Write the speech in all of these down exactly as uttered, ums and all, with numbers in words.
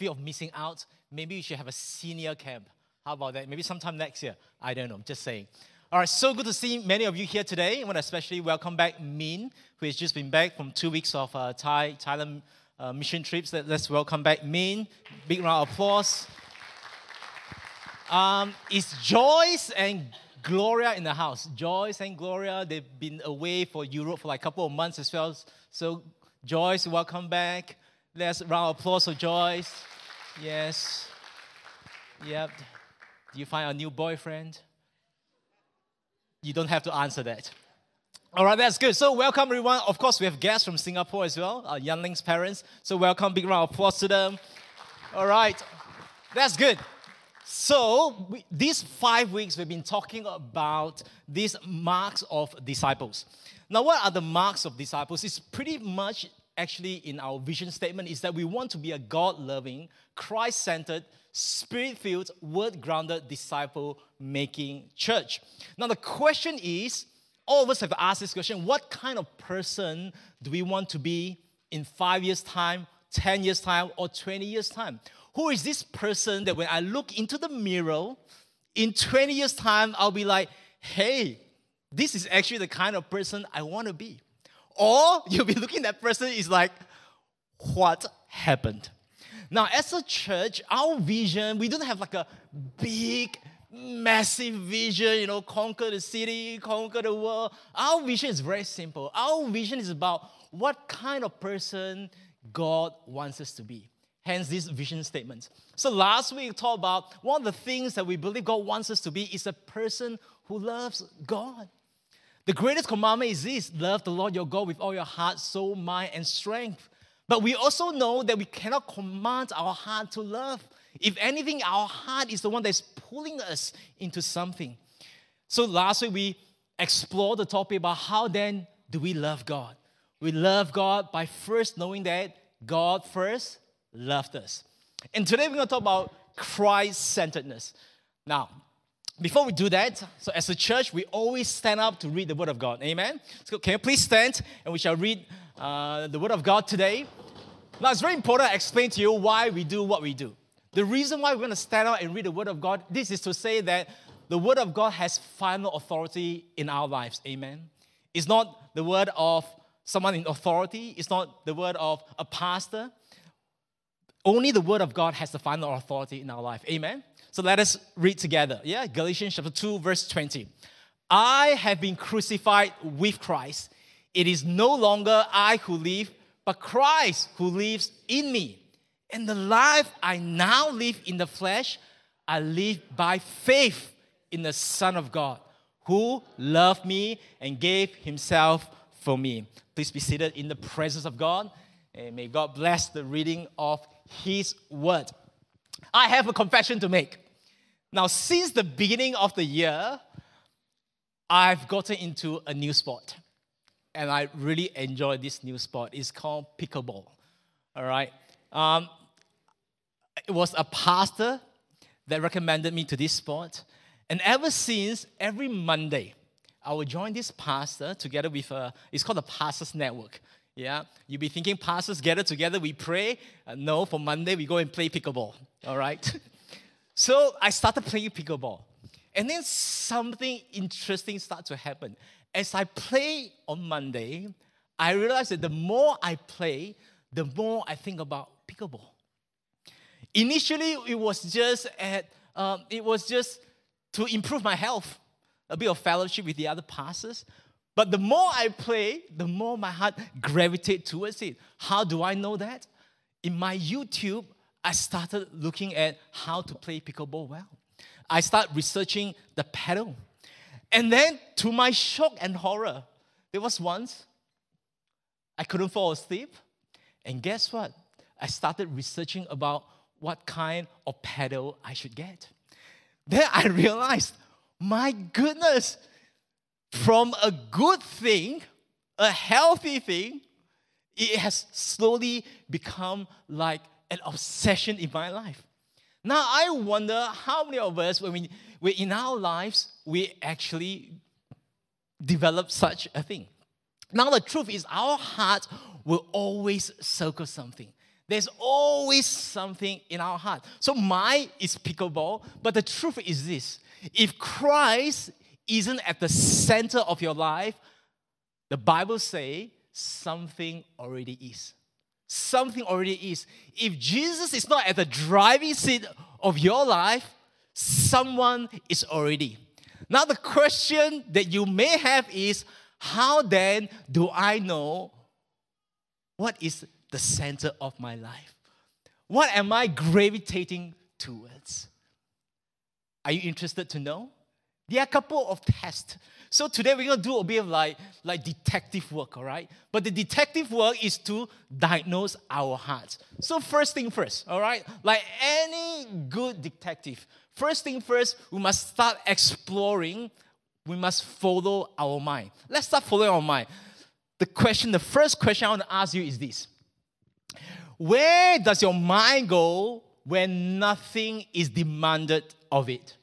fear of missing out, maybe we should have a senior camp. How about that? Maybe sometime next year. I don't know, just saying. All right, so good to see many of you here today. I want to especially welcome back Min, who has just been back from two weeks of uh, Thai, Thailand uh, mission trips. Let, let's welcome back Min. Big round of applause. Um, it's Joyce and Gloria in the house. Joyce and Gloria, they've been away for Europe for like a couple of months as well. So Joyce, welcome back. Let's round of applause for Joyce. Yes. Yep. Do you find a new boyfriend? You don't have to answer that. All right, that's good. So welcome everyone. Of course, we have guests from Singapore as well, our Yanling's parents. So welcome, big round of applause to them. All right, that's good. So we, these five weeks, we've been talking about these marks of disciples. Now, what are the marks of disciples? It's pretty much actually in our vision statement is that we want to be a God-loving, Christ-centered, Spirit-filled, word-grounded, disciple-making church. Now, the question is, all of us have asked this question, what kind of person do we want to be in five years' time, ten years' time, or twenty years' time? Who is this person that when I look into the mirror, in twenty years' time, I'll be like, hey, this is actually the kind of person I want to be. Or you'll be looking at that person, is like, what happened? Now, as a church, our vision, we don't have like a big, massive vision, you know, conquer the city, conquer the world. Our vision is very simple. Our vision is about what kind of person God wants us to be. Hence, this vision statement. So last week, we talked about one of the things that we believe God wants us to be is a person who loves God. The greatest commandment is this: love the Lord your God with all your heart, soul, mind, and strength. But we also know that we cannot command our heart to love. If anything, our heart is the one that's pulling us into something. So last week, we explored the topic about how then do we love God. We love God by first knowing that God first loved us. And today, we're going to talk about Christ-centeredness. Now, before we do that, so as a church, we always stand up to read the Word of God. Amen? So can you please stand and we shall read uh, the Word of God today. Now, it's very important to explain to you why we do what we do. The reason why we're going to stand out and read the Word of God, this is to say that the Word of God has final authority in our lives. Amen? It's not the word of someone in authority. It's not the word of a pastor. Only the Word of God has the final authority in our life. Amen? So let us read together. Yeah, Galatians chapter two, verse twenty. I have been crucified with Christ. It is no longer I who live, but Christ who lives in me. And the life I now live in the flesh, I live by faith in the Son of God, who loved me and gave himself for me. Please be seated in the presence of God. And may God bless the reading of his word. I have a confession to make. Now, since the beginning of the year, I've gotten into a new sport. And I really enjoy this new sport. It's called pickleball. All right. Um, it was a pastor that recommended me to this sport. And ever since, every Monday, I will join this pastor together with a, it's called the Pastors Network. Yeah, you'll be thinking pastors gather together, we pray. Uh, no, for Monday, we go and play pickleball. All right. So I started playing pickleball. And then something interesting started to happen. As I play on Monday, I realized that the more I play, the more I think about pickleball. Initially, it was just at, um, it was just to improve my health, a bit of fellowship with the other pastors. But the more I play, the more my heart gravitates towards it. How do I know that? In my YouTube, I started looking at how to play pickleball well. I started researching the paddle. And then, to my shock and horror, there was once I couldn't fall asleep. And guess what? I started researching about what kind of paddle I should get. Then I realized, my goodness, from a good thing, a healthy thing, it has slowly become like an obsession in my life. Now, I wonder how many of us, when we, we in our lives, we actually develop such a thing. Now, the truth is our heart will always circle something. There's always something in our heart. So mine is pickleball, but the truth is this. If Christ isn't at the center of your life, the Bible says something already is. Something already is. If Jesus is not at the driving seat of your life, someone is already. Now the question that you may have is, how then do I know what is the center of my life? What am I gravitating towards? Are you interested to know? There are a couple of tests. So today we're going to do a bit of like, like detective work, all right? But the detective work is to diagnose our hearts. So first thing first, all right? Like any good detective, first thing first, we must start exploring. We must follow our mind. Let's start following our mind. The question, the first question I want to ask you is this. Where does your mind go when nothing is demanded of it?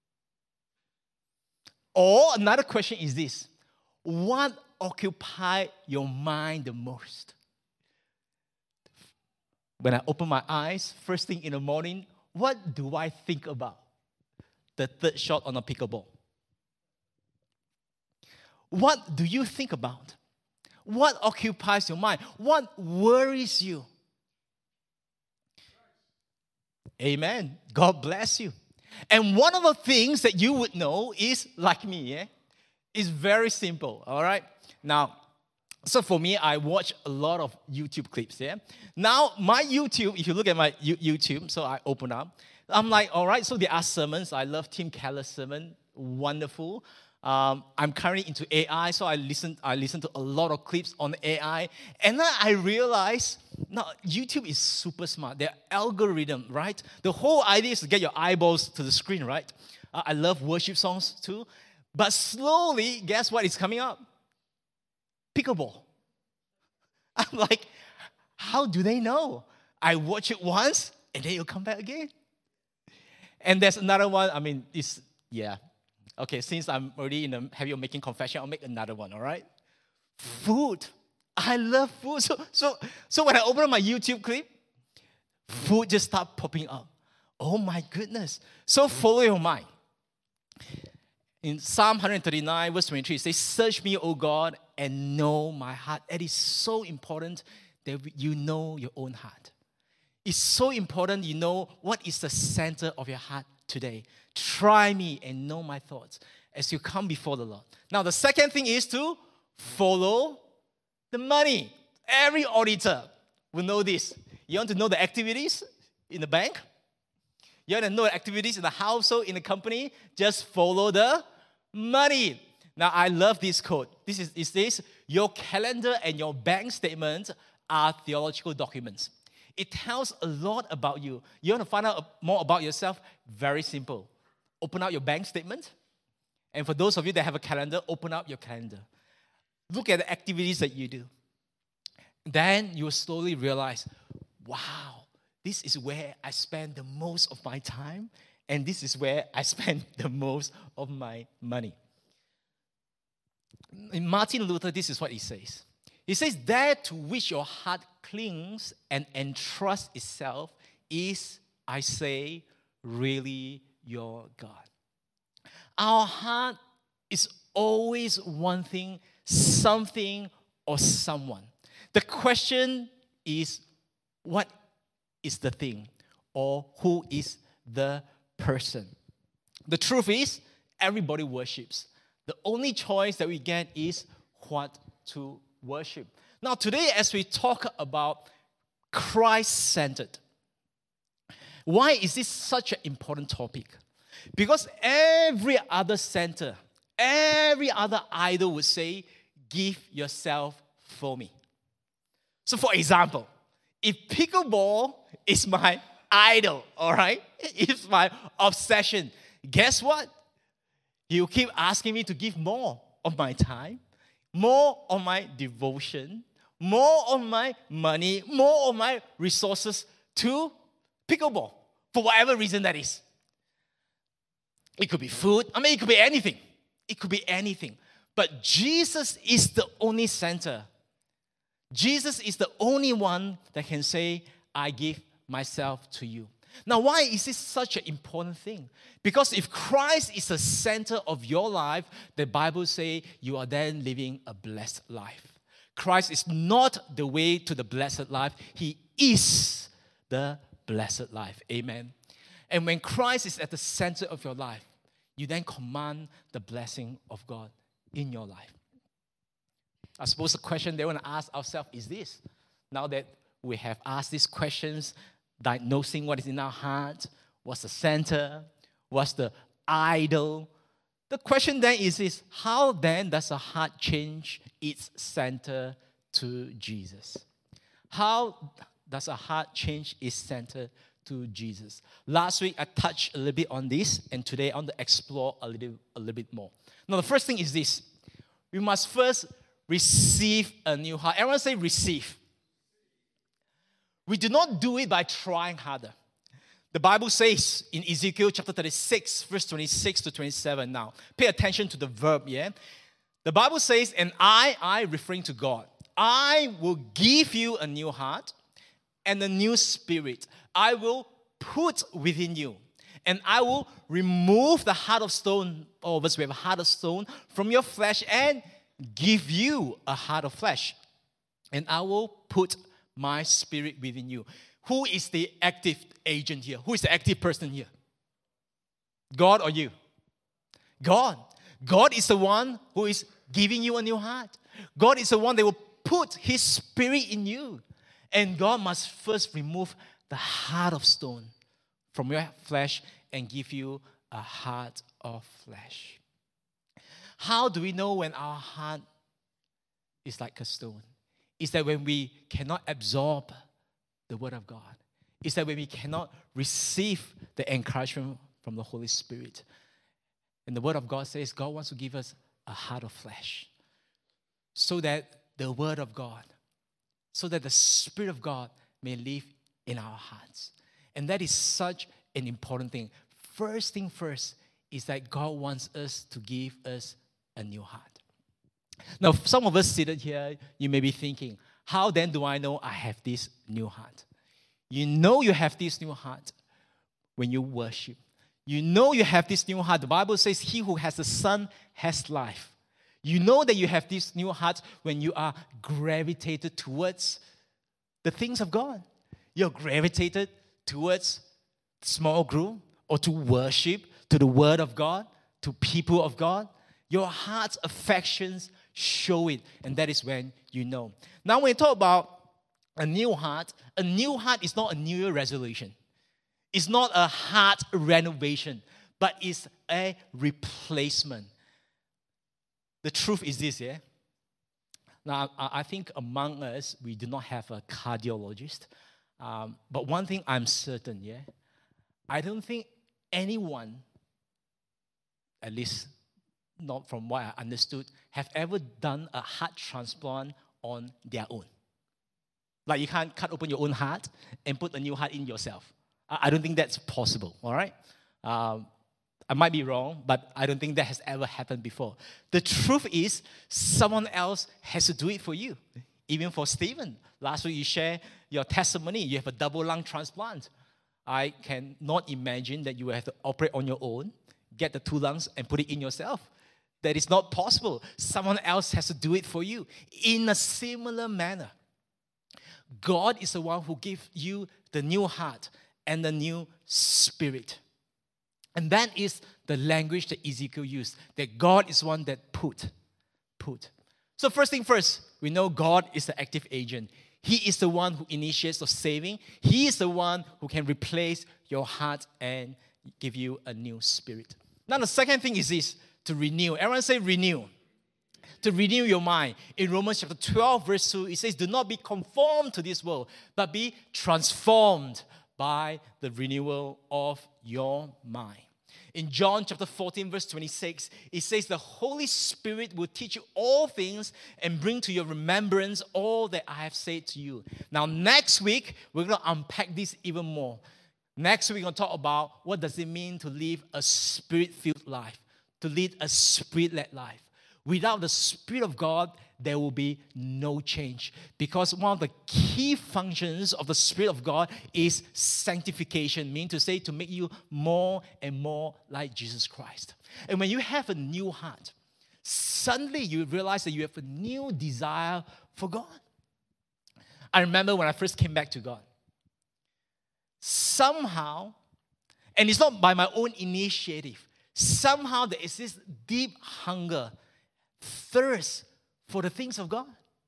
Or another question is this. What occupies your mind the most? When I open my eyes, first thing in the morning, what do I think about? The third shot on a pickleball. What do you think about? What occupies your mind? What worries you? Amen. God bless you. And one of the things that you would know is, like me, yeah, is very simple, all right? Now, so for me, I watch a lot of YouTube clips, yeah? Now, my YouTube, if you look at my YouTube, so I open up, I'm like, all right, so there are sermons. I love Tim Keller's sermon, wonderful. Um, I'm currently into A I, so I listen, I listen to a lot of clips on A I. And then I realized, now, YouTube is super smart. Their algorithm, right? The whole idea is to get your eyeballs to the screen, right? Uh, I love worship songs too. But slowly, guess what is coming up? Pickleball. I'm like, how do they know? I watch it once, and then it'll come back again. And there's another one, I mean, it's, yeah. Okay, since I'm already in the habit of making confession, I'll make another one, all right? Food. I love food. So, so, so when I open up my YouTube clip, food just start popping up. Oh my goodness. So follow your mind. In Psalm one thirty-nine, verse twenty-three, it says, search me, O God, and know my heart. It is so important that you know your own heart. It's so important you know what is the center of your heart today. Try me and know my thoughts as you come before the Lord. Now, the second thing is to follow the money. Every auditor will know this. You want to know the activities in the bank? You want to know the activities in the household, in the company? Just follow the money. Now, I love this quote. This is, it says, your calendar and your bank statements are theological documents. It tells a lot about you. You want to find out more about yourself? Very simple. Open out your bank statement. And for those of you that have a calendar, open up your calendar. Look at the activities that you do. Then you will slowly realize, wow, this is where I spend the most of my time, and this is where I spend the most of my money. In Martin Luther, this is what he says. He says, that to which your heart clings and entrusts itself is, I say, really your God. Our heart is always wanting something or someone. The question is, what is the thing? Or who is the person? The truth is, everybody worships. The only choice that we get is what to worship. Now, today, as we talk about Christ-centered, why is this such an important topic? Because every other center, every other idol would say, give yourself for me. So, for example, if pickleball is my idol, all right, it's my obsession, guess what? He'll keep asking me to give more of my time, more of my devotion, more of my money, more of my resources to pickleball, for whatever reason that is. It could be food. I mean, it could be anything. It could be anything. But Jesus is the only center. Jesus is the only one that can say, I give myself to you. Now, why is this such an important thing? Because if Christ is the center of your life, the Bible says you are then living a blessed life. Christ is not the way to the blessed life. He is the blessed life. Amen. And when Christ is at the center of your life, you then command the blessing of God in your life. I suppose the question they want to ask ourselves is this. Now that we have asked these questions, diagnosing what is in our heart, what's the center, what's the idol, the question then is this: how then does a heart change its center to Jesus? How does a heart change its center to Jesus? Last week I touched a little bit on this, and today I want to explore a little, a little bit more. Now the first thing is this: we must first receive a new heart. Everyone say receive. We do not do it by trying harder. The Bible says in Ezekiel chapter thirty-six, verse twenty-six to twenty-seven now. Pay attention to the verb, yeah? The Bible says, and I, I referring to God, I will give you a new heart and a new spirit. I will put within you. And I will remove the heart of stone, all of us we have a heart of stone, from your flesh and give you a heart of flesh. And I will put my spirit within you. Who is the active agent here? Who is the active person here? God or you? God. God is the one who is giving you a new heart. God is the one that will put His spirit in you. And God must first remove the heart of stone from your flesh and give you a heart of flesh. How do we know when our heart is like a stone? It's that when we cannot absorb the Word of God. It's that when we cannot receive the encouragement from the Holy Spirit. And the Word of God says God wants to give us a heart of flesh so that the Word of God, so that the Spirit of God may live in our hearts. And that is such an important thing. First thing first is that God wants us to give us a new heart. Now, some of us seated here, you may be thinking, how then do I know I have this new heart? You know you have this new heart when you worship. You know you have this new heart. The Bible says, he who has the Son has life. You know that you have this new heart when you are gravitated towards the things of God. You're gravitated towards small group or to worship, to the Word of God, to people of God. Your heart's affections show it, and that is when you know. Now, when we talk about a new heart, a new heart is not a New Year resolution. It's not a heart renovation, but it's a replacement. The truth is this, yeah? Now, I think among us, we do not have a cardiologist. Um, but one thing I'm certain, yeah? I don't think anyone, at least not from what I understood, have ever done a heart transplant on their own. Like you can't cut open your own heart and put a new heart in yourself. I, I don't think that's possible, all right? Um, I might be wrong, but I don't think that has ever happened before. The truth is, someone else has to do it for you. Even for Stephen, last week you shared your testimony. You have a double lung transplant. I cannot imagine that you will have to operate on your own, get the two lungs and put it in yourself. That is not possible. Someone else has to do it for you. In a similar manner, God is the one who gives you the new heart and the new spirit. And that is the language that Ezekiel used, that God is one that put, put. So first thing first, we know God is the active agent. He is the one who initiates the saving. He is the one who can replace your heart and give you a new spirit. Now the second thing is this, to renew. Everyone say renew. To renew your mind. In Romans chapter twelve, verse two, it says, do not be conformed to this world, but be transformed by the renewal of your mind. In John chapter fourteen, verse twenty-six, it says, the Holy Spirit will teach you all things and bring to your remembrance all that I have said to you. Now, next week, we're going to unpack this even more. Next week, we're going to talk about what does it mean to live a spirit-filled life, to lead a spirit-led life. Without the Spirit of God, there will be no change. Because one of the key functions of the Spirit of God is sanctification, meaning to say to make you more and more like Jesus Christ. And when you have a new heart, suddenly you realize that you have a new desire for God. I remember when I first came back to God. Somehow, and it's not by my own initiative, somehow there is this deep hunger, thirst for the things of God.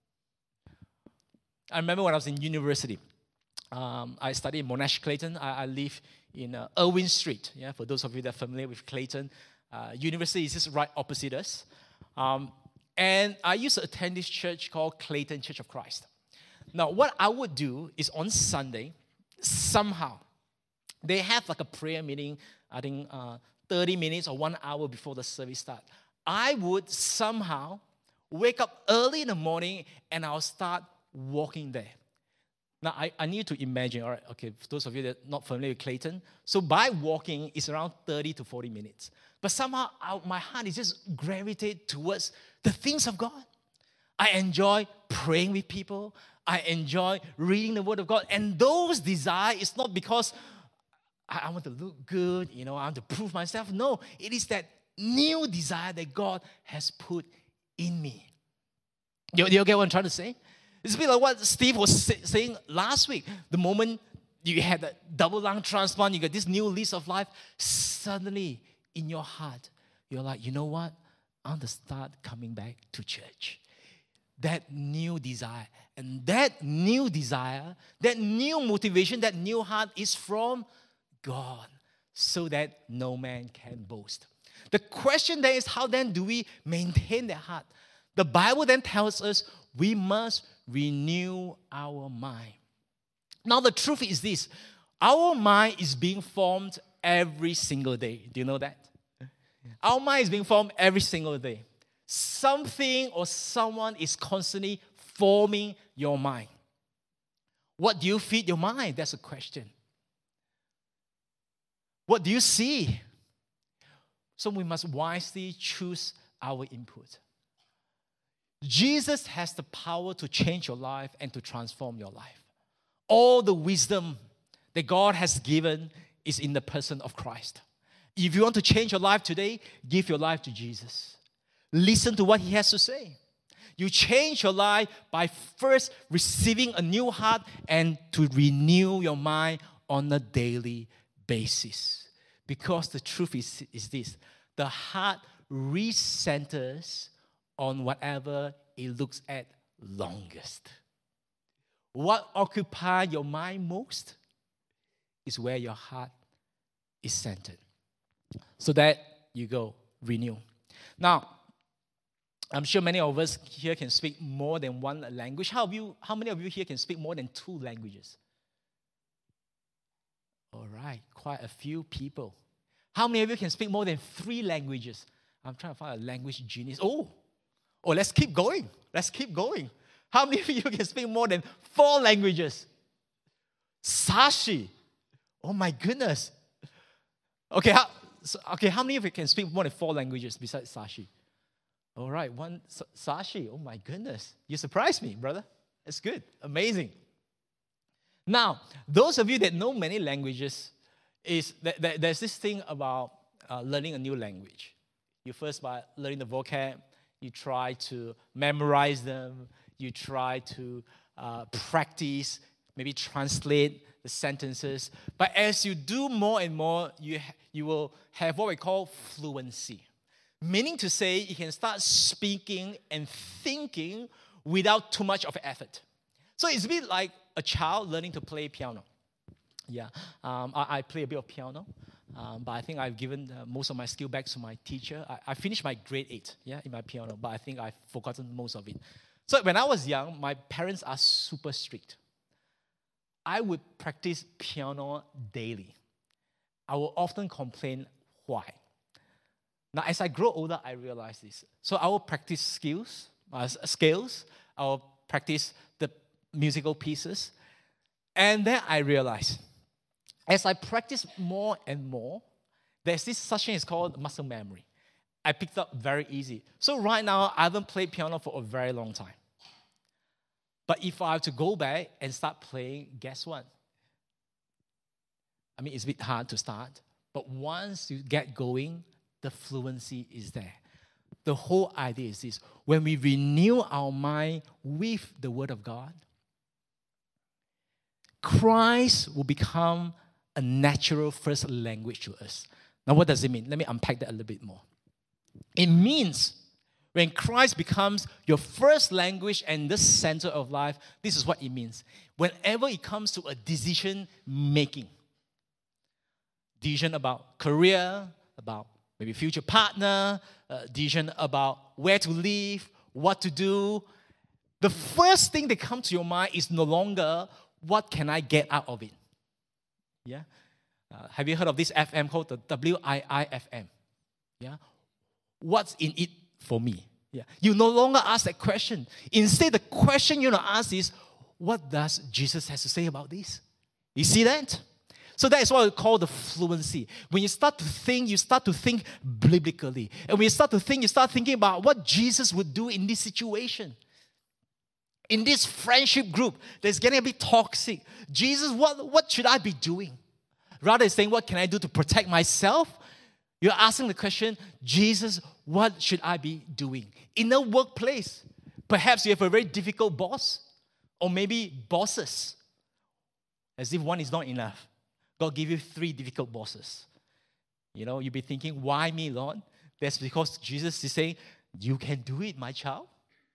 I remember when I was in university, um, I studied in Monash Clayton. I, I live in uh, Irwin Street. Yeah, for those of you that are familiar with Clayton, uh, university is just right opposite us. Um, and I used to attend this church called Clayton Church of Christ. Now, what I would do is on Sunday, somehow, they have like a prayer meeting, I think uh, thirty minutes or one hour before the service starts. I would somehow wake up early in the morning and I'll start walking there. Now, I, I need to imagine, all right, okay, for those of you that are not familiar with Clayton, so by walking, it's around thirty to forty minutes. But somehow, I, my heart is just gravitate towards the things of God. I enjoy praying with people. I enjoy reading the Word of God. And those desires is not because I, I want to look good, you know, I want to prove myself. No, it is that new desire that God has put in me. You, you get what I'm trying to say? It's a bit like what Steve was say, saying last week. The moment you had a double lung transplant, you got this new lease of life, suddenly in your heart, you're like, you know what? I want to start coming back to church. That new desire. And that new desire, that new motivation, that new heart is from God, so that no man can boast. The question then is, how then do we maintain that heart? The Bible then tells us we must renew our mind. Now, the truth is this. Our mind is being formed every single day. Do you know that? Our mind is being formed every single day. Something or someone is constantly forming your mind. What do you feed your mind? That's a question. What do you see? So we must wisely choose our input. Jesus has the power to change your life and to transform your life. All the wisdom that God has given is in the person of Christ. If you want to change your life today, give your life to Jesus. Listen to what He has to say. You change your life by first receiving a new heart and to renew your mind on a daily basis. Because the truth is, is this. The heart recenters on whatever it looks at longest. What occupies your mind most is where your heart is centered. So that you go, renew. Now, I'm sure many of us here can speak more than one language. How, of you, how many of you here can speak more than two languages? All right, quite a few people. How many of you can speak more than three languages? I'm trying to find a language genius. Oh, oh, let's keep going. Let's keep going. How many of you can speak more than four languages? Sashi. Oh my goodness. Okay, how, okay, how many of you can speak more than four languages besides Sashi? All right, one Sashi. Oh my goodness. You surprised me, brother. That's good. Amazing. Now, those of you that know many languages, is that, that there's this thing about uh, learning a new language. You first, by learning the vocab, you try to memorize them, you try to uh, practice, maybe translate the sentences. But as you do more and more, you, ha- you will have what we call fluency. Meaning to say, you can start speaking and thinking without too much of effort. So it's a bit like a child learning to play piano. Yeah, um, I, I play a bit of piano, um, but I think I've given uh, most of my skill back to my teacher. I, I finished my grade eight, yeah, in my piano, but I think I've forgotten most of it. So when I was young, my parents are super strict. I would practice piano daily. I will often complain why. Now, as I grow older, I realize this. So I will practice skills, uh, scales. I will practice the musical pieces. And then I realize, as I practice more and more, there's this such thing is called muscle memory. I picked up very easy. So right now, I haven't played piano for a very long time. But if I have to go back and start playing, guess what? I mean, it's a bit hard to start. But once you get going, the fluency is there. The whole idea is this. When we renew our mind with the Word of God, Christ will become a natural first language to us. Now, what does it mean? Let me unpack that a little bit more. It means when Christ becomes your first language and the center of life, this is what it means. Whenever it comes to a decision making, decision about career, about maybe future partner, uh, decision about where to live, what to do, the first thing that comes to your mind is no longer, what can I get out of it? Yeah? Uh, have you heard of this F M called the W I I F M? Yeah? What's in it for me? Yeah. You no longer ask that question. Instead, the question you want to ask is, what does Jesus have to say about this? You see that? So that is what we call the fluency. When you start to think, you start to think biblically. And when you start to think, you start thinking about what Jesus would do in this situation. In this friendship group that's getting a bit toxic. Jesus, what, what should I be doing? Rather than saying, what can I do to protect myself? You're asking the question, Jesus, what should I be doing? In the workplace, perhaps you have a very difficult boss, or maybe bosses. As if one is not enough. God give you three difficult bosses. You know, you'll be thinking, why me, Lord? That's because Jesus is saying, you can do it, my child.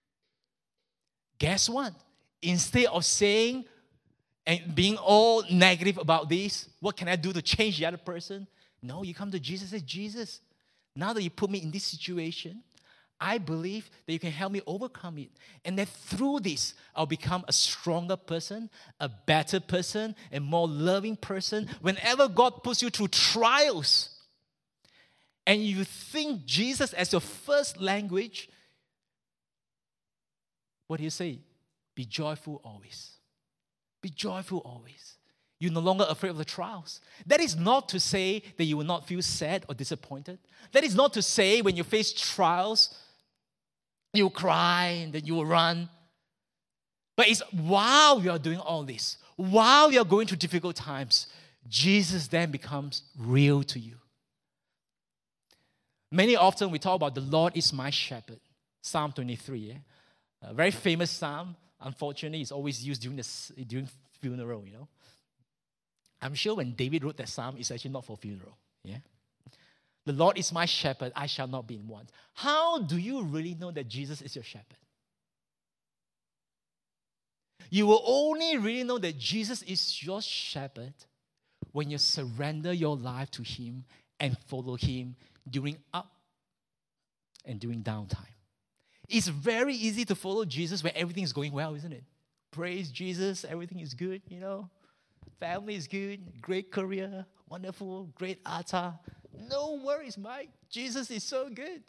Guess what? Instead of saying and being all negative about this, what can I do to change the other person? No, you come to Jesus and say, Jesus, now that you put me in this situation, I believe that you can help me overcome it. And that through this, I'll become a stronger person, a better person, a more loving person. Whenever God puts you through trials, and you think Jesus as your first language, what do you say? Be joyful always. Be joyful always. You're no longer afraid of the trials. That is not to say that you will not feel sad or disappointed. That is not to say when you face trials, you will cry and then you will run. But it's while you are doing all this, while you are going through difficult times, Jesus then becomes real to you. Many often we talk about the Lord is my shepherd. Psalm twenty-three, yeah? A very famous psalm. Unfortunately, it's always used during the during funeral, you know. I'm sure when David wrote that psalm, it's actually not for funeral. Yeah? The Lord is my shepherd, I shall not be in want. How do you really know that Jesus is your shepherd? You will only really know that Jesus is your shepherd when you surrender your life to Him and follow Him during up and during downtime. It's very easy to follow Jesus when everything is going well, isn't it? Praise Jesus, everything is good, you know. Family is good, great career, wonderful, great altar. No worries, Mike. Jesus is so good.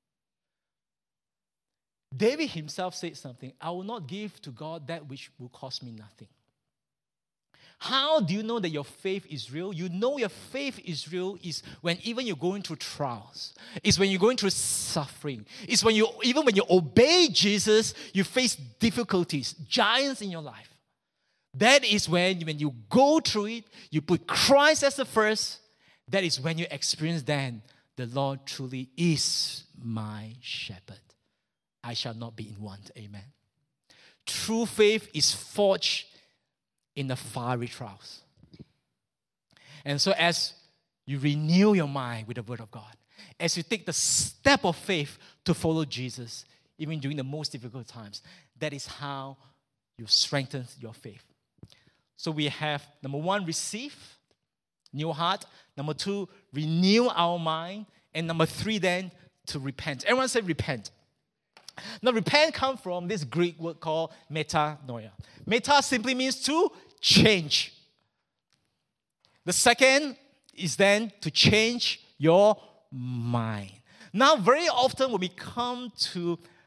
David himself said something, I will not give to God that which will cost me nothing. How do you know that your faith is real? You know your faith is real is when even you're going through trials. It's when you're going through suffering. It's when you, even when you obey Jesus, you face difficulties, giants in your life. That is when, when you go through it, you put Christ as the first, that is when you experience then, the Lord truly is my shepherd. I shall not be in want. Amen. True faith is forged in the fiery trials. And so as you renew your mind with the Word of God, as you take the step of faith to follow Jesus, even during the most difficult times, that is how you strengthen your faith. So we have, number one, receive, new heart. Number two, renew our mind. And number three, then, to repent. Everyone say repent. Now, repent comes from this Greek word called metanoia. Meta simply means to change. The second is then to change your mind. Now, very often when we come to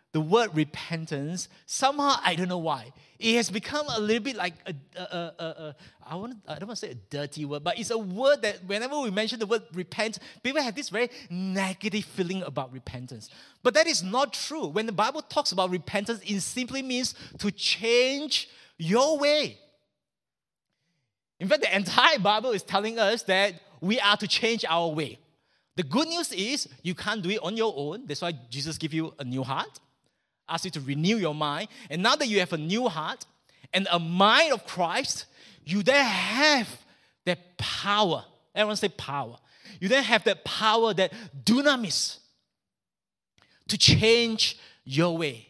the word repentance, somehow, I don't know why, it has become a little bit like a, a, a, a, a I, want, I don't want to say a dirty word, but it's a word that whenever we mention the word repent, people have this very negative feeling about repentance. But that is not true. When the Bible talks about repentance, it simply means to change your way. In fact, the entire Bible is telling us that we are to change our way. The good news is you can't do it on your own. That's why Jesus gave you a new heart, asked you to renew your mind. And now that you have a new heart and a mind of Christ, you then have that power. Everyone say power. You then have that power, that dunamis, to change your way.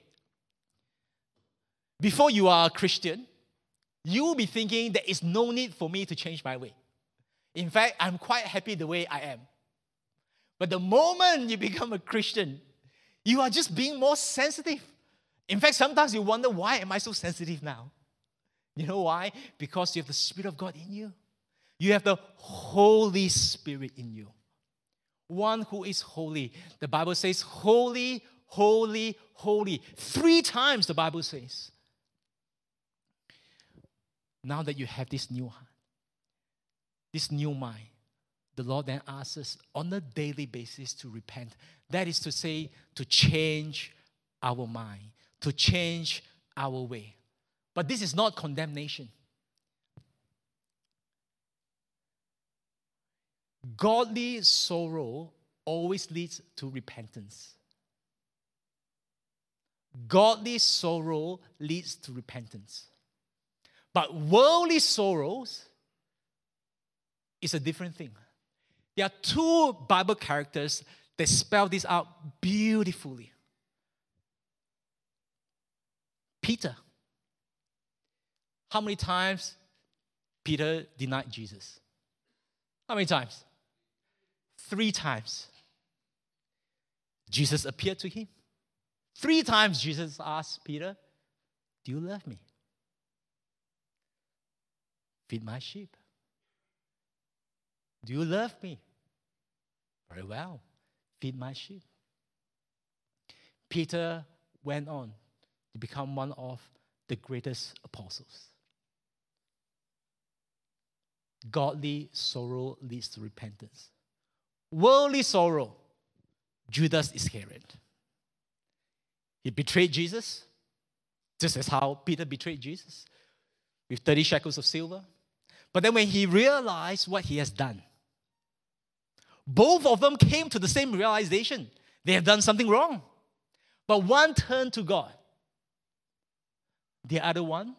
Before you are a Christian, you will be thinking there is no need for me to change my way. In fact, I'm quite happy the way I am. But the moment you become a Christian, you are just being more sensitive. In fact, sometimes you wonder, why am I so sensitive now? You know why? Because you have the Spirit of God in you. You have the Holy Spirit in you. One who is holy. The Bible says, holy, holy, holy. Three times the Bible says. Now that you have this new heart, this new mind, the Lord then asks us on a daily basis to repent. That is to say, to change our mind, to change our way. But this is not condemnation. Godly sorrow always leads to repentance. Godly sorrow leads to repentance. But worldly sorrows is a different thing. There are two Bible characters that spell this out beautifully. Peter. How many times Peter denied Jesus? How many times? Three times. Jesus appeared to him. Three times Jesus asked Peter, do you love me? Feed my sheep. Do you love me? Very well. Feed my sheep. Peter went on to become one of the greatest apostles. Godly sorrow leads to repentance. Worldly sorrow, Judas Iscariot. He betrayed Jesus, just as how Peter betrayed Jesus, with thirty shekels of silver. But then when he realized what he has done, both of them came to the same realization. They have done something wrong. But one turned to God. The other one,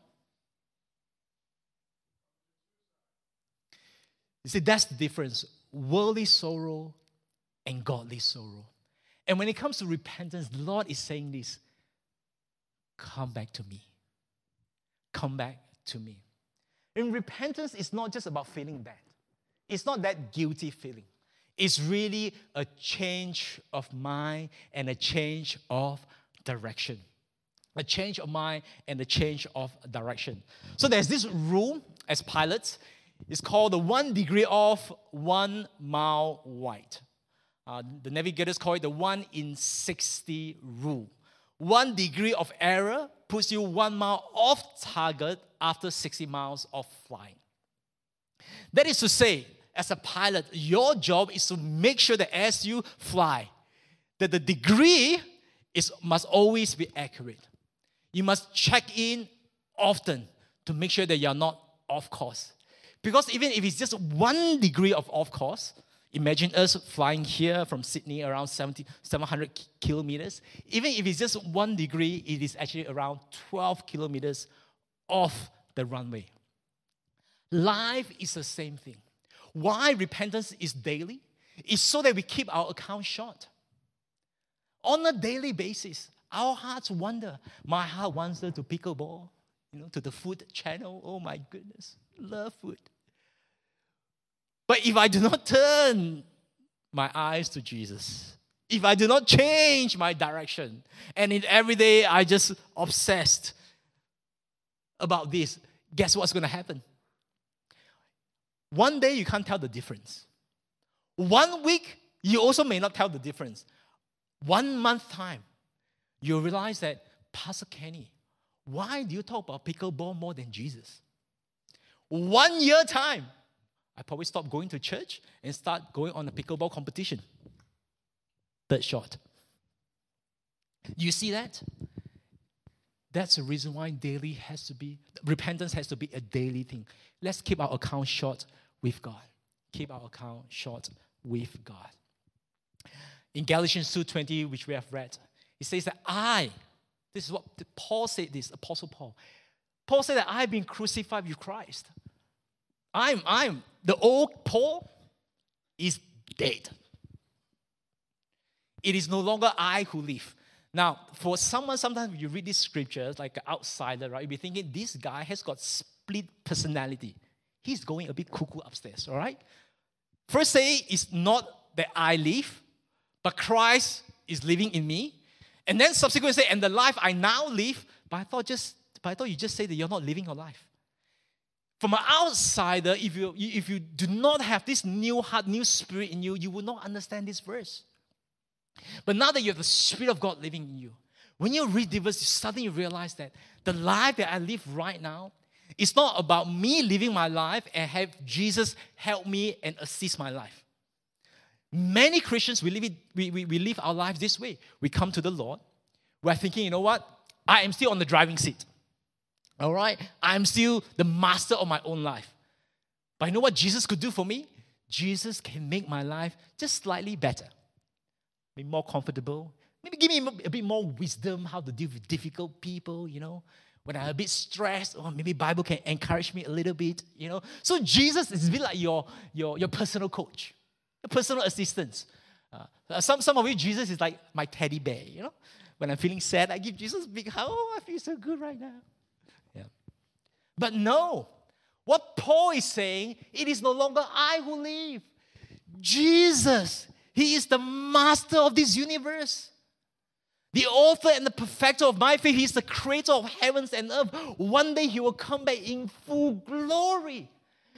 you see, that's the difference. Worldly sorrow and godly sorrow. And when it comes to repentance, the Lord is saying this. Come back to me. Come back to me. And repentance is not just about feeling bad. It's not that guilty feeling. It's really a change of mind and a change of direction. A change of mind and a change of direction. So there's this rule as pilots. It's called the one degree off, one mile wide. Uh, the navigators call it the one in sixty rule. One degree of error puts you one mile off target after sixty miles of flying. That is to say, as a pilot, your job is to make sure that as you fly, that the degree is, must always be accurate. You must check in often to make sure that you're not off course. Because even if it's just one degree of off course, imagine us flying here from Sydney around seventy, seven hundred kilometers. Even if it's just one degree, it is actually around twelve kilometers off the runway. Life is the same thing. Why repentance is daily? It's so that we keep our account short. On a daily basis, our hearts wander. My heart wanders to pickleball, you know, to the food channel. Oh my goodness, love food. But if I do not turn my eyes to Jesus, if I do not change my direction, and in every day I just obsessed about this, guess what's going to happen? One day you can't tell the difference. One week, you also may not tell the difference. One month time, you'll realize that, Pastor Kenny, why do you talk about pickleball more than Jesus? One year time, I probably stop going to church and start going on a pickleball competition. Third shot. You see that? That's the reason why daily has to be, repentance has to be a daily thing. Let's keep our account short with God. Keep our account short with God. In Galatians two twenty, which we have read, it says that I, this is what Paul said this, Apostle Paul. Paul said that I've been crucified with Christ. I'm, I'm, the old Paul is dead. It is no longer I who live. Now, for someone, sometimes you read these scriptures, like an outsider, right? You'll be thinking, this guy has got split personality. He's going a bit cuckoo upstairs, all right? First say, it's not that I live, but Christ is living in me. And then subsequently say, and the life I now live, but I thought just, but I thought you just say that you're not living your life. From an outsider, if you, if you do not have this new heart, new spirit in you, you will not understand this verse. But now that you have the Spirit of God living in you, when you read the verse, suddenly you realize that the life that I live right now is not about me living my life and have Jesus help me and assist my life. Many Christians, we live, it, we, we, we live our lives this way. We come to the Lord. We're thinking, you know what? I am still on the driving seat. All right? I'm still the master of my own life. But you know what Jesus could do for me? Jesus can make my life just slightly better. Maybe more comfortable. Maybe give me a bit more wisdom how to deal with difficult people, you know. When I'm a bit stressed, or maybe Bible can encourage me a little bit, you know. So Jesus is a bit like your, your, your personal coach, your personal assistant. Uh, some, some of you, Jesus is like my teddy bear, you know. When I'm feeling sad, I give Jesus a big hug. Oh, I feel so good right now. Yeah. But no, what Paul is saying, it is no longer I who live. Jesus, He is the master of this universe. The author and the perfecter of my faith. He is the creator of heavens and earth. One day He will come back in full glory.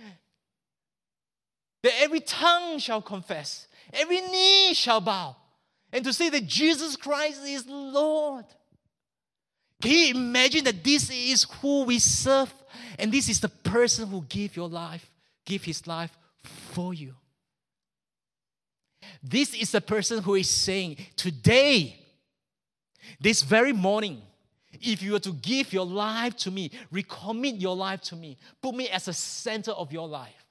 That every tongue shall confess, every knee shall bow, and to say that Jesus Christ is Lord. Can you imagine that this is who we serve? And this is the person who gave your life, gave His life for you. This is the person who is saying, today, this very morning, if you were to give your life to me, recommit your life to me, put me as the center of your life,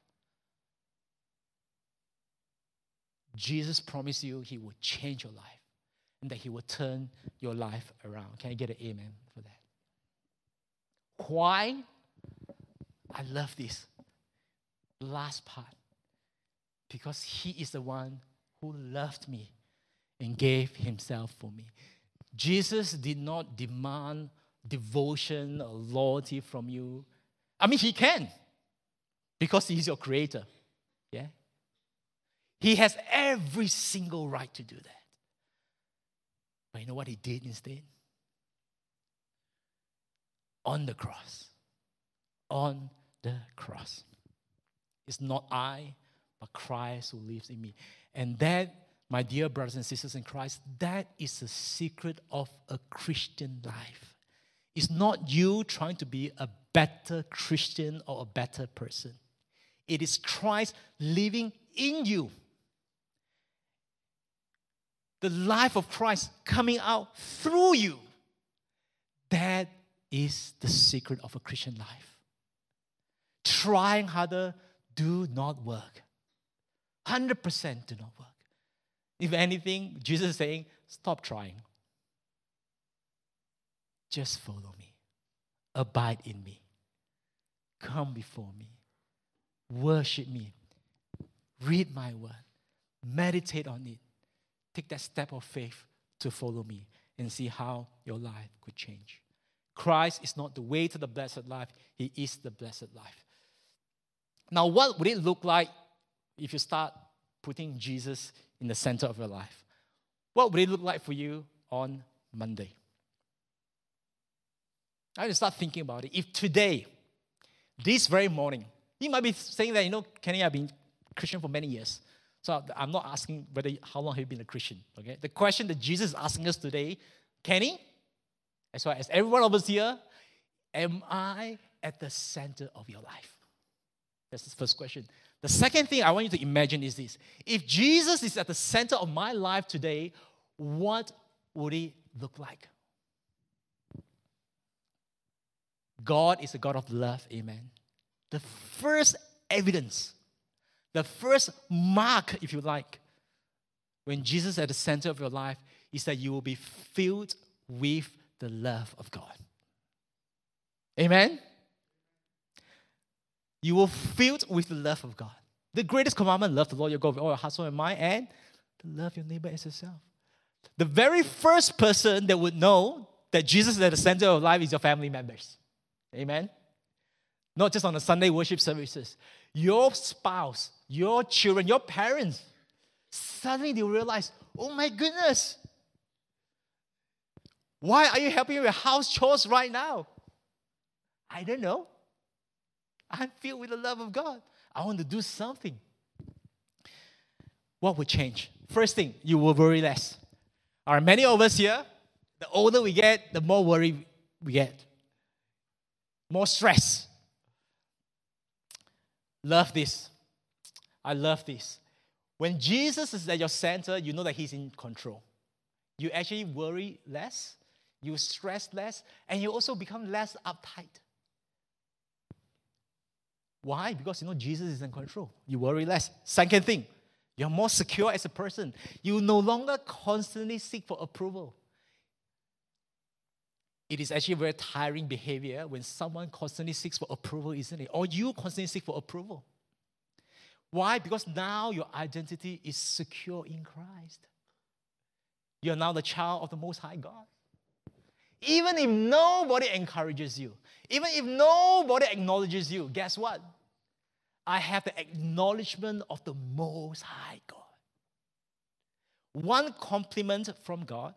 Jesus promised you He will change your life and that He will turn your life around. Can I get an amen for that? Why? I love this last part. Because He is the one who loved me and gave Himself for me. Jesus did not demand devotion or loyalty from you. I mean, He can, because He's your creator. Yeah? He has every single right to do that. But you know what He did instead? On the cross. On the cross. It's not I, but Christ who lives in me. And that, my dear brothers and sisters in Christ, that is the secret of a Christian life. It's not you trying to be a better Christian or a better person. It is Christ living in you. The life of Christ coming out through you. That is the secret of a Christian life. Trying harder do not work. one hundred percent do not work. If anything, Jesus is saying, stop trying. Just follow me. Abide in me. Come before me. Worship me. Read my word. Meditate on it. Take that step of faith to follow me and see how your life could change. Christ is not the way to the blessed life. He is the blessed life. Now, what would it look like if you start putting Jesus in the center of your life? What would it look like for you on Monday? I have to start thinking about it. If today, this very morning, you might be saying that, you know, Kenny, I've been Christian for many years. So I'm not asking whether how long have you been a Christian, okay? The question that Jesus is asking us today, Kenny, as well as everyone of us here, am I at the center of your life? That's the first question. The second thing I want you to imagine is this. If Jesus is at the center of my life today, what would it look like? God is a God of love, amen. The first evidence, the first mark, if you like, when Jesus is at the center of your life, is that you will be filled with the love of God. Amen? You will filled with the love of God. The greatest commandment, love the Lord your God with all your heart, soul, and mind, and to love your neighbor as yourself. The very first person that would know that Jesus is at the center of life is your family members. Amen? Not just on the Sunday worship services. Your spouse, your children, your parents, suddenly they realize, oh my goodness, why are you helping with house chores right now? I don't know. I'm filled with the love of God. I want to do something. What would change? First thing, you will worry less. All right, many of us here, the older we get, the more worry we get. More stress. Love this. I love this. When Jesus is at your center, you know that He's in control. You actually worry less, you stress less, and you also become less uptight. Why? Because you know Jesus is in control. You worry less. Second thing, you're more secure as a person. You no longer constantly seek for approval. It is actually a very tiring behavior when someone constantly seeks for approval, isn't it? Or you constantly seek for approval. Why? Because now your identity is secure in Christ. You're now the child of the Most High God. Even if nobody encourages you, even if nobody acknowledges you, guess what? I have the acknowledgement of the Most High God. One compliment from God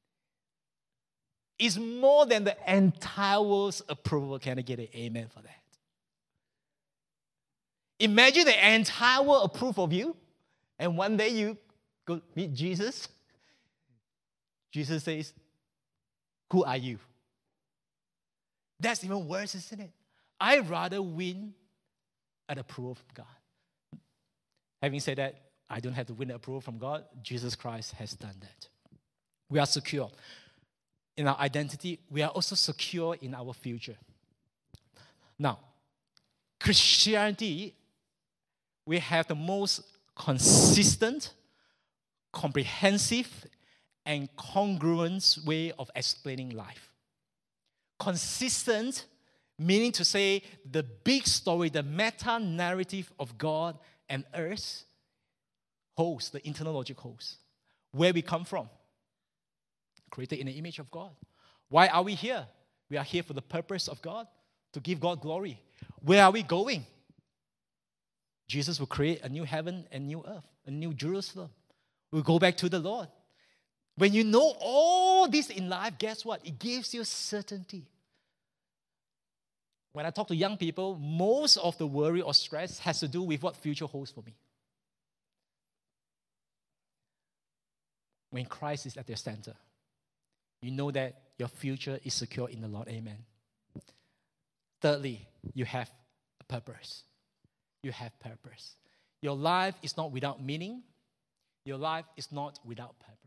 is more than the entire world's approval. Can I get an amen for that? Imagine the entire world approve of you, and one day you go meet Jesus. Jesus says, who are you? That's even worse, isn't it? I'd rather win an approval from God. Having said that, I don't have to win approval from God. Jesus Christ has done that. We are secure in our identity. We are also secure in our future. Now, Christianity, we have the most consistent, comprehensive, and congruent way of explaining life. Consistent, meaning to say the big story, the meta-narrative of God and earth holds, the internal logic holds. Where we come from, created in the image of God. Why are we here? We are here for the purpose of God, to give God glory. Where are we going? Jesus will create a new heaven and new earth, a new Jerusalem. We'll go back to the Lord. When you know all this in life, guess what? It gives you certainty. When I talk to young people, most of the worry or stress has to do with what future holds for me. When Christ is at their center, you know that your future is secure in the Lord. Amen. Thirdly, you have a purpose. You have purpose. Your life is not without meaning. Your life is not without purpose.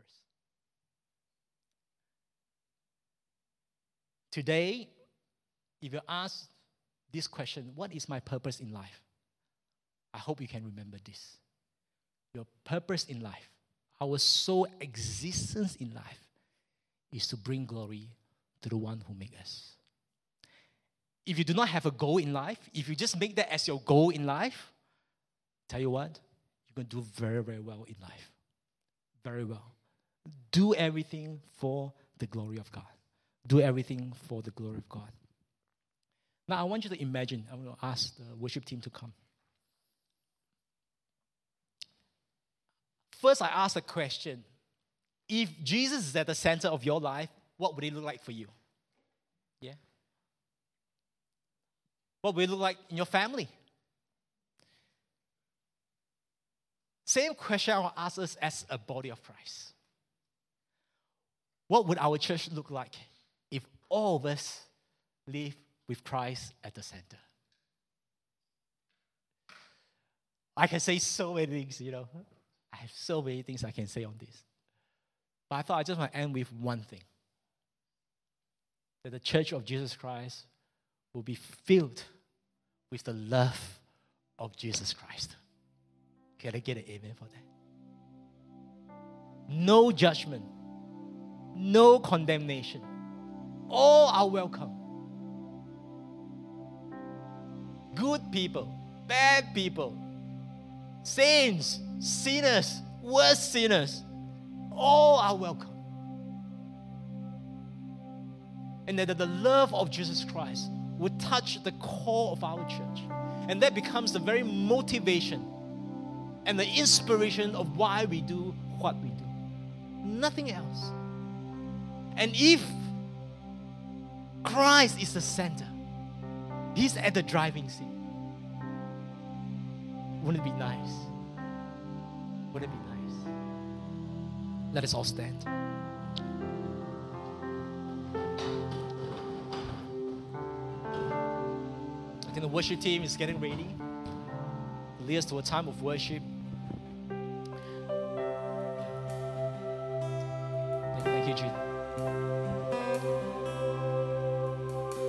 Today, if you ask this question, what is my purpose in life? I hope you can remember this. Your purpose in life, our sole existence in life, is to bring glory to the one who made us. If you do not have a goal in life, if you just make that as your goal in life, tell you what, you're going to do very, very well in life. Very well. Do everything for the glory of God. Do everything for the glory of God. Now, I want you to imagine, I'm going to ask the worship team to come. First, I ask a question. If Jesus is at the center of your life, what would it look like for you? Yeah? What would it look like in your family? Same question I will ask us as a body of Christ. What would our church look like if all of us live with Christ at the center? I can say so many things, you know. I have so many things I can say on this. But I thought I just want to end with one thing. That the church of Jesus Christ will be filled with the love of Jesus Christ. Can I get an amen for that? No judgment. No condemnation. All are welcome. Good people, bad people, saints, sinners, worse sinners, all are welcome. And that the love of Jesus Christ would touch the core of our church. And that becomes the very motivation and the inspiration of why we do what we do. Nothing else. And if Christ is the center, He's at the driving seat, wouldn't it be nice? Wouldn't it be nice? Let us all stand. I think the worship team is getting ready to lead us to a time of worship. Thank you, Jesus.